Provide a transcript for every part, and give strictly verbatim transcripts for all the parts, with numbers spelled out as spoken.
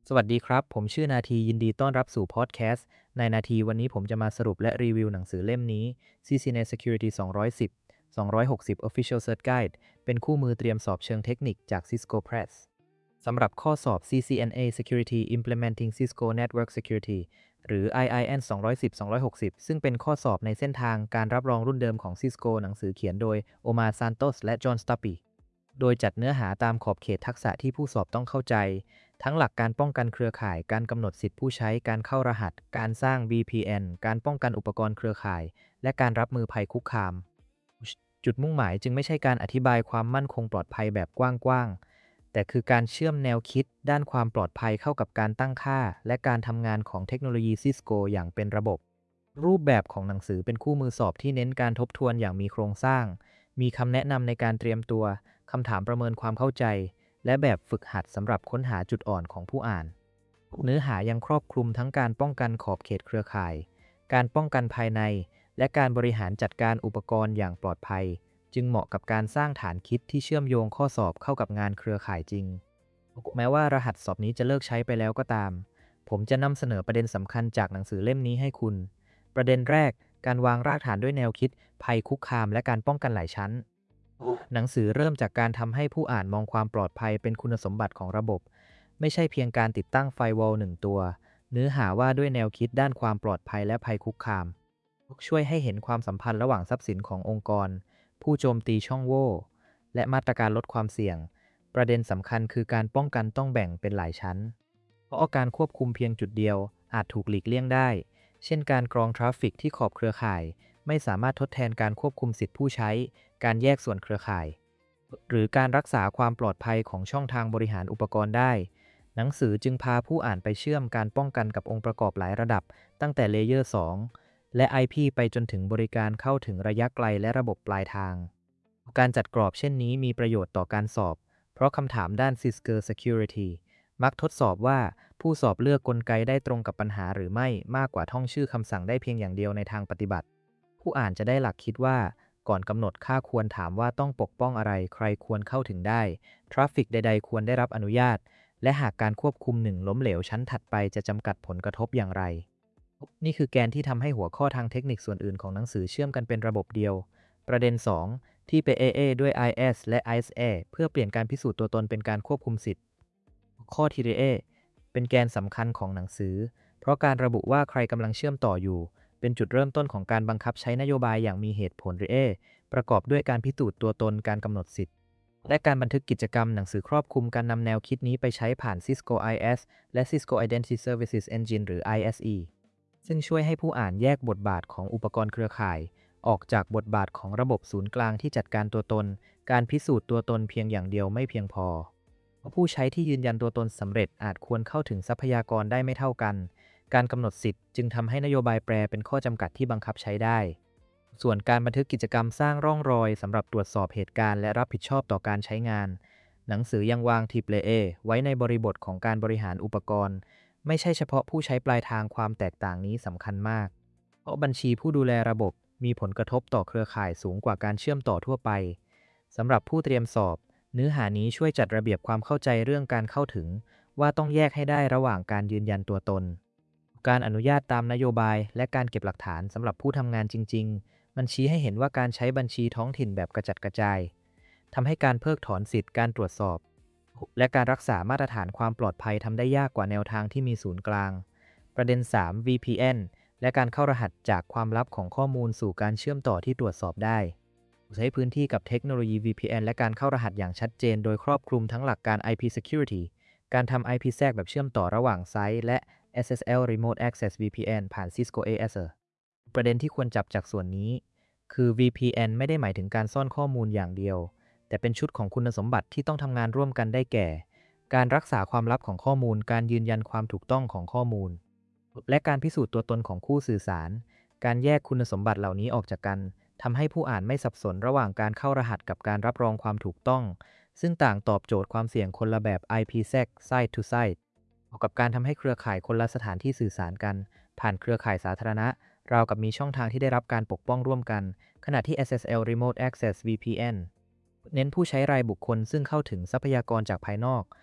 สวัสดีครับผมชื่อนาทียินดีต้อนรับสู่พอดแคสต์ในนาทีวันนี้ผมจะมาสรุปและรีวิวหนังสือเล่มนี้ ซี ซี เอ็น เอ Security สองร้อยสิบ สองร้อยหกสิบ Official Cert Guide เป็นคู่มือเตรียมสอบเชิงเทคนิคจาก Cisco Press สำหรับข้อสอบ ซี ซี เอ็น เอ Security Implementing Cisco Network Security หรือ ไอ ไอ เอ็น สองร้อยสิบ สองร้อยหกสิบ ซึ่งเป็นข้อสอบในเส้นทางการรับรองรุ่นเดิมของ Cisco หนังสือเขียนโดย Omar Santos และ John Stuppy โดยจัดเนื้อหาตามขอบเขตทักษะที่ผู้สอบต้องเข้าใจ ทั้งหลักการป้องกันเครือข่าย การกำหนดสิทธิผู้ใช้ การเข้ารหัส การสร้าง วี พี เอ็น การป้องกันอุปกรณ์เครือข่าย และการรับมือภัยคุกคาม จุดมุ่งหมายจึงไม่ใช่การอธิบายความมั่นคงปลอดภัยแบบกว้างๆ แต่คือการเชื่อมแนวคิดด้านความปลอดภัยเข้ากับการตั้งค่า และการทำงานของเทคโนโลยี Cisco อย่างเป็นระบบ รูปแบบของหนังสือเป็นคู่มือสอบที่เน้นการทบทวนอย่างมีโครงสร้าง มีคำแนะนำในการเตรียมตัว คำถามประเมินความเข้าใจ และแบบฝึกหัดสำหรับค้นหาจุดอ่อนของผู้อ่าน เนื้อหายังครอบคลุมทั้งการป้องกันขอบเขตเครือข่าย การป้องกันภายใน และการบริหารจัดการอุปกรณ์อย่างปลอดภัย จึงเหมาะกับการสร้างฐานคิดที่เชื่อมโยงข้อสอบเข้ากับงานเครือข่ายจริง แม้ว่ารหัสสอบนี้จะเลิกใช้ไปแล้วก็ตาม ผมจะนำเสนอประเด็นสำคัญจากหนังสือเล่มนี้ให้คุณ ประเด็นแรก การวางรากฐานด้วยแนวคิด ภัยคุกคามและการป้องกันหลายชั้น หนังสือเริ่มจากการทำให้ผู้อ่านมองความปลอดภัยเป็นคุณสมบัติของระบบ ไม่ใช่เพียงการติดตั้งไฟวอลหนึ่งตัว เนื้อหาว่าด้วยแนวคิดด้านความปลอดภัยและภัยคุกคาม ช่วยให้เห็นความสัมพันธ์ระหว่างทรัพย์สินขององค์กร ผู้โจมตีช่องโหว่และมาตรการลดความเสี่ยง ประเด็นสำคัญคือการป้องกันต้องแบ่งเป็นหลายชั้น เพราะการควบคุมเพียงจุดเดียวอาจถูกหลีกเลี่ยงได้ เช่นการกรองทราฟฟิกที่ขอบเครือข่าย ไม่สามารถทดแทนการควบคุมสิทธิผู้ใช้ การแยกส่วนเครือข่าย หรือการรักษาความปลอดภัยของช่องทางบริหารอุปกรณ์ได้ หนังสือจึงพาผู้อ่านไปเชื่อมการป้องกันกับองค์ประกอบหลายระดับ ตั้งแต่เลเยอร์ สอง และ ไอ พี ไปจนถึงบริการเข้าถึงระยะไกลและระบบปลายทาง การจัดกรอบเช่นนี้มีประโยชน์ต่อการสอบ เพราะคำถามด้าน Cisco Security มักทดสอบว่าผู้สอบเลือกกลไกได้ตรงกับปัญหาหรือไม่มากกว่าท่องชื่อคำสั่งได้เพียงอย่างเดียวในทางปฏิบัติ ผู้อ่านจะได้หลักคิดว่าก่อนกำหนดค่าควรถามว่าต้องปกป้องอะไรใครควรเข้าถึงได้ทราฟฟิกใดๆควรได้รับอนุญาตและหากการควบคุมหนึ่งล้มเหลวชั้นถัดไปจะจำกัดผลกระทบอย่างไรนี่คือแกนที่ทำให้หัวข้อทางเทคนิคส่วนอื่นของหนังสือเชื่อมกันเป็นระบบเดียวประเด็น สอง ที่ไป เอ เอ ด้วย ไอ เอส และ ไอ เอส เอ เพื่อเปลี่ยนการพิสูจน์ตัวตนเป็นการควบคุมสิทธิ์ข้อ ที เอ เป็นแกนสำคัญของหนังสือเพราะการระบุว่าใครกำลังเชื่อมต่ออยู่เป็นจุดเริ่มต้นของการบังคับใช้นโยบายอย่างมีเหตุผล หรือ เอ ประกอบด้วยการพิสูจน์ตัวตนการกำหนดสิทธิ์และการบันทึกกิจกรรมหนังสือครอบคลุมการนำแนวคิดนี้ไปใช้ผ่าน Cisco ไอ เอส และ Cisco Identity Services Engine หรือ ไอ เอส อี ซึ่งช่วยให้ผู้อ่านแยกบทบาทของอุปกรณ์เครือข่ายออกจากบทบาทของระบบศูนย์กลางที่จัดการตัวตนการพิสูจน์ตัวตนเพียงอย่างเดียวไม่เพียงพอผู้ใช้ที่ยืนยันตัวตนสำเร็จอาจควรเข้าถึงทรัพยากรได้ไม่เท่ากันการกำหนดสิทธิ์จึงทำให้นโยบายแปรเป็นข้อจำกัดที่บังคับใช้ได้ส่วนการบันทึกกิจกรรมสร้างร่องรอยสำหรับตรวจสอบเหตุการณ์และรับผิดชอบต่อการใช้งานหนังสือยังวางทิปเลเอไว้ในบริบทของการบริหารอุปกรณ์ไม่ใช่เฉพาะผู้ใช้ปลายทางความแตกต่างนี้สำคัญมากเพราะบัญชีผู้ดูแลระบบมีผลกระทบต่อเครือข่ายสูงกว่าการเชื่อมต่อทั่วไปสำหรับผู้เตรียมสอบเนื้อหานี้ช่วยจัดระเบียบความเข้าใจเรื่องการเข้าถึงว่าต้องแยกให้ได้ระหว่างการยืนยันตัวตนการอนุญาตตามนโยบายและการเก็บหลักฐานสำหรับผู้ทำงานจริงๆมันชี้ให้เห็นว่าการใช้บัญชีท้องถิ่นแบบกระจัดกระจายทำให้การเพิกถอนสิทธิ์การตรวจสอบและการรักษามาตรฐานความปลอดภัยทำได้ยากกว่าแนวทางที่มีศูนย์กลางประเด็น สาม วี พี เอ็น และการเข้ารหัสจากความลับของข้อมูลสู่การเชื่อมต่อที่ตรวจสอบได้ใช้พื้นที่กับเทคโนโลยี วี พี เอ็น และการเข้ารหัสอย่างชัดเจนโดยครอบคลุมทั้งหลักการ ไอ พี Security การทำ ไอ พี แทรกแบบเชื่อมต่อระหว่างไซต์และ เอส เอส แอล Remote Access วี พี เอ็น ผ่าน Cisco เอ เอส ประเด็นที่ควรจับจากส่วนนี้คือ วี พี เอ็น ไม่ได้หมายถึงการซ่อนข้อมูลอย่างเดียวแต่เป็นชุดของคุณสมบัติที่ต้องทำงานร่วมกันได้แก่การรักษาความลับของข้อมูลการยืนยันความถูกต้องของข้อมูลและการพิสูจน์ตัวตนของคู่สื่อสารการแยกคุณสมบัติเหล่านี้ออกจากกันทำให้ผู้อ่านไม่สับสนระหว่างการเข้ารหัสกับการรับรองความถูกต้องซึ่งต่างตอบโจทย์ความเสี่ยงคนละแบบ ไอ พี แทรก Site to Site เหมาะกับการทำให้เครือข่ายคนละสถานที่สื่อสารกันผ่านเครือข่ายสาธารณะราวกับมีช่องทางที่ได้รับการปกป้องร่วมกันขณะที่ เอส เอส แอล Remote Access วี พี เอ็น เน้นผู้ใช้รายบุคคลซึ่งเข้าถึงทรัพยากรจากภายนอก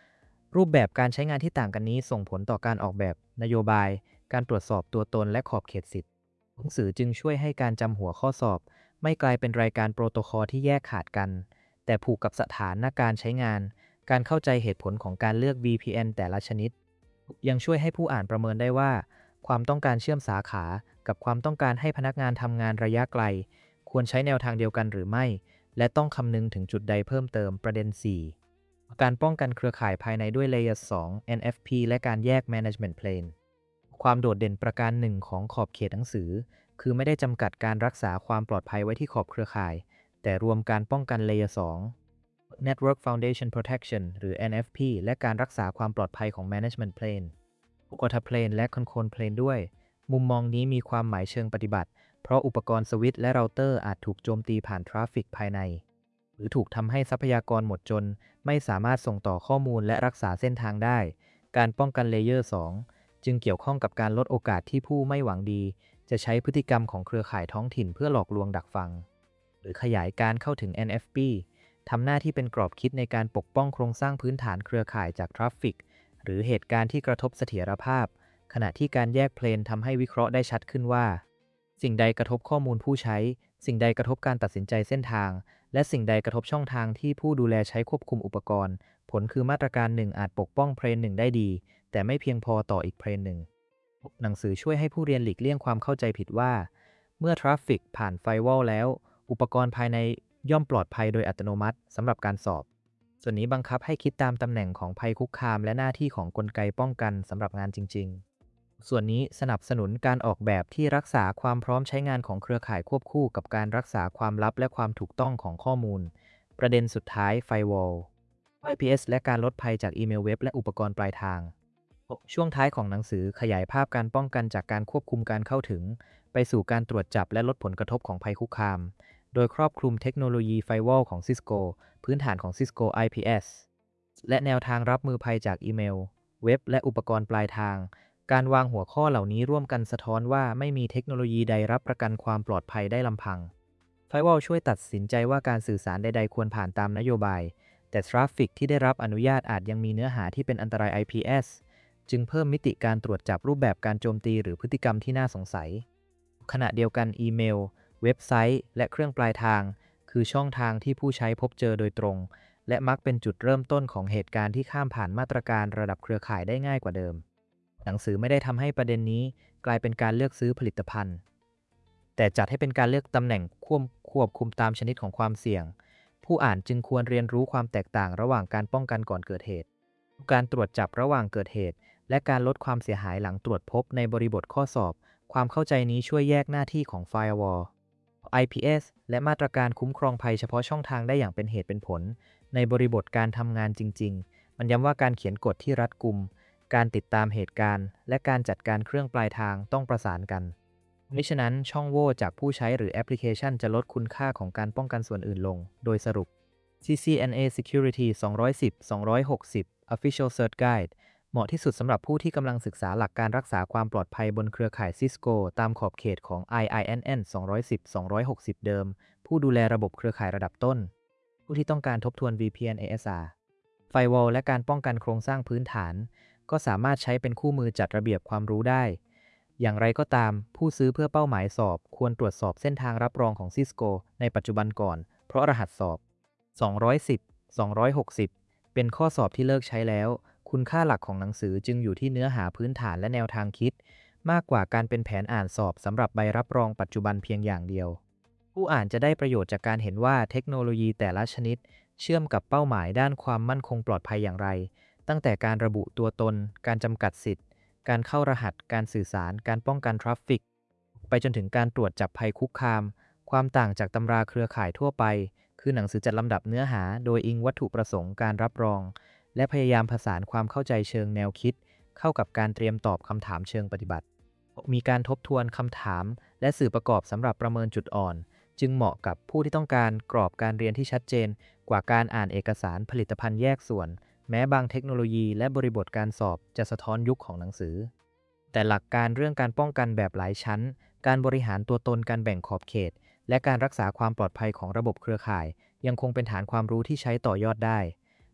รูปแบบการใช้งานที่ต่างกันนี้ส่งผลต่อการออกแบบนโยบายการตรวจสอบตัวตนและขอบเขตสิทธิ์หนังสือจึงช่วยให้การจำหัวข้อสอบไม่กลายเป็นรายการโปรโตคอลที่แยกขาดกันแต่ผูกกับสถานการณ์ใช้งานการเข้าใจเหตุผลของการเลือก วี พี เอ็น แต่ละชนิดยังช่วยให้ผู้อ่านประเมินได้ว่าความต้องการเชื่อมสาขากับความต้องการให้พนักงานทำงานระยะไกลควรใช้แนวทางเดียวกันหรือไม่และต้องคำนึงถึงจุดใดเพิ่มเติมประเด็น สี่ การป้องกันเครือข่ายภายในด้วย Layer สอง เอ็น เอฟ พี และการแยก Management Plane ความโดดเด่นประการหนึ่งของขอบเขตหนังสือคือไม่ได้จำกัดการรักษาความปลอดภัยไว้ที่ขอบเครือข่ายแต่รวมการป้องกัน Layer สอง Network Foundation Protection หรือ เอ็น เอฟ พี และการรักษาความปลอดภัยของ Management Plane Data Plane และ Control Plane ด้วยมุมมองนี้มีความหมายเชิงปฏิบัติเพราะอุปกรณ์สวิตช์และเราเตอร์อาจถูกโจมตีผ่านทราฟฟิกภายในหรือถูกทำให้ทรัพยากรหมดจนไม่สามารถส่งต่อข้อมูลและรักษาเส้นทางได้การป้องกันเลเยอร์ สอง จึงเกี่ยวข้องกับการลดโอกาสที่ผู้ไม่หวังดีจะใช้พฤติกรรมของเครือข่ายท้องถิ่นเพื่อหลอกลวงดักฟังหรือขยายการเข้าถึง เอ็น เอฟ พี ทำหน้าที่เป็นกรอบคิดในการปกป้องโครงสร้างพื้นฐานเครือข่ายจากทราฟฟิกหรือเหตุการณ์ที่กระทบเสถียรภาพขณะที่การแยกเพลนทำให้วิเคราะห์ได้ชัดขึ้นว่าสิ่งใดกระทบข้อมูลผู้ใช้สิ่งใดกระทบการตัดสินใจเส้นทางและสิ่งใดกระทบช่องทางที่ผู้ดูแลใช้ควบคุมอุปกรณ์ผลคือมาตรการหนึ่งอาจปกป้องเพลนหนึ่งได้ดีแต่ไม่เพียงพอต่ออีกเพลนหนึ่งหนังสือช่วยให้ผู้เรียนหลีกเลี่ยงความเข้าใจผิดว่าเมื่อทราฟฟิกผ่านไฟวอลแล้วอุปกรณ์ภายในย่อมปลอดภัยโดยอัตโนมัติสำหรับการสอบส่วนนี้บังคับให้คิดตามตำแหน่งของภัยคุกคามและหน้าที่ของกลไกป้องกันสำหรับงานจริงๆส่วนนี้สนับสนุนการออกแบบที่รักษาความพร้อมใช้งานของเครือข่ายควบคู่กับการรักษาความลับและความถูกต้องของข้อมูลประเด็นสุดท้ายไฟวอล ไอ พี เอส และการลดภัยจากอีเมลเว็บและอุปกรณ์ปลายทางช่วงท้ายของหนังสือขยายภาพการป้องกันจากการควบคุมการเข้าถึงไปสู่การตรวจจับและลดผลกระทบของภัยคุกคามโดยครอบคลุมเทคโนโลยีไฟวอลของ Cisco พื้นฐานของ Cisco ไอ พี เอส และแนวทางรับมือภัยจากอีเมลเว็บและอุปกรณ์ปลายทางการวางหัวข้อเหล่านี้ร่วมกันสะท้อนว่าไม่มีเทคโนโลยีใดรับประกันความปลอดภัยได้ลำพังไฟวอลช่วยตัดสินใจว่าการสื่อสารใดๆควรผ่านตามนโยบายแต่ทราฟฟิกที่ได้รับอนุญาตอาจยังมีเนื้อหาที่เป็นอันตราย ไอ พี เอส จึงเพิ่มมิติการตรวจจับรูปแบบการโจมตีหรือพฤติกรรมที่น่าสงสัยขณะเดียวกันอีเมลเว็บไซต์และเครื่องปลายทางคือช่องทางที่ผู้ใช้พบเจอโดยตรงและมักเป็นจุดเริ่มต้นของเหตุการณ์ที่ข้ามผ่านมาตรการระดับเครือข่ายได้ง่ายกว่าเดิมหนังสือไม่ได้ทำให้ประเด็นนี้กลายเป็นการเลือกซื้อผลิตภัณฑ์แต่จัดให้เป็นการเลือกตำแหน่งควบควบคุมตามชนิดของความเสี่ยงผู้อ่านจึงควรเรียนรู้ความแตกต่างระหว่างการป้องกันก่อนเกิดเหตุการตรวจจับระหว่างเกิดเหตุและการลดความเสียหายหลังตรวจพบในบริบทข้อสอบความเข้าใจนี้ช่วยแยกหน้าที่ของ Firewall ไอ พี เอส และมาตรการคุ้มครองภัยเฉพาะช่องทางได้อย่างเป็นเหตุเป็นผลในบริบทการทำงานจริงๆมันย้ำว่าการเขียนกฎที่รัดกุมการติดตามเหตุการณ์และการจัดการเครื่องปลายทางต้องประสานกันมิฉะนั้นช่องโหว่จากผู้ใช้หรือแอปพลิเคชันจะลดคุณค่าของการป้องกันส่วนอื่นลงโดยสรุป ซี ซี เอ็น เอ Security สองร้อยสิบ สองร้อยหกสิบ Official Cert Guide เหมาะที่สุดสำหรับผู้ที่กำลังศึกษาหลักการรักษาความปลอดภัยบนเครือข่าย Cisco ตามขอบเขตของ ไอ ไอ เอ็น เอ็น สองร้อยสิบ สองร้อยหกสิบ เดิมผู้ดูแลระบบเครือข่ายระดับต้นผู้ที่ต้องการทบทวน วี พี เอ็น เอ เอส อาร์ Firewall และการป้องกันโครงสร้างพื้นฐานก็สามารถใช้เป็นคู่มือจัดระเบียบความรู้ได้อย่างไรก็ตามผู้ซื้อเพื่อเป้าหมายสอบควรตรวจสอบเส้นทางรับรองของ Cisco ในปัจจุบันก่อนเพราะรหัสสอบสองร้อยสิบ สองร้อยหกสิบเป็นข้อสอบที่เลิกใช้แล้วคุณค่าหลักของหนังสือจึงอยู่ที่เนื้อหาพื้นฐานและแนวทางคิดมากกว่าการเป็นแผนอ่านสอบสำหรับใบรับรองปัจจุบันเพียงอย่างเดียวผู้อ่านจะได้ประโยชน์จากการเห็นว่าเทคโนโลยีแต่ละชนิดเชื่อมกับเป้าหมายด้านความมั่นคงปลอดภัยอย่างไรตั้งแต่การระบุตัวตนการจำกัดสิทธิ์การเข้ารหัสการสื่อสารการป้องกันทราฟฟิกไปจนถึงการตรวจจับภัยคุกคามความต่างจากตำราเครือข่ายทั่วไปคือหนังสือจัดลำดับเนื้อหาโดยอิงวัตถุประสงค์การรับรองและพยายามผสานความเข้าใจเชิงแนวคิดเข้ากับการเตรียมตอบคำถามเชิงปฏิบัติมีการทบทวนคำถามและสื่อประกอบสำหรับประเมินจุดอ่อนจึงเหมาะกับผู้ที่ต้องการกรอบการเรียนที่ชัดเจนกว่าการอ่านเอกสารผลิตภัณฑ์แยกส่วนแม้บางเทคโนโลยีและบริบทการสอบจะสะท้อนยุคของหนังสือแต่หลักการเรื่องการป้องกันแบบหลายชั้นการบริหารตัวตนการแบ่งขอบเขตและการรักษาความปลอดภัยของระบบเครือข่ายยังคงเป็นฐานความรู้ที่ใช้ต่อยอดได้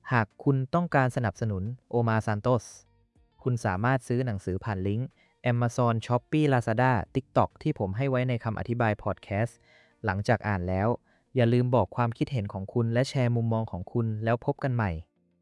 หากคุณต้องการสนับสนุนโอมาซานโตสคุณสามารถซื้อหนังสือผ่านลิงก์ Amazon Shopee Lazada TikTok ที่ผมให้ไว้ในคำอธิบายพอดแคสต์หลังจากอ่านแล้วอย่าลืมบอกความคิดเห็นของคุณและแชร์มุมมองของคุณแล้วพบกันใหม่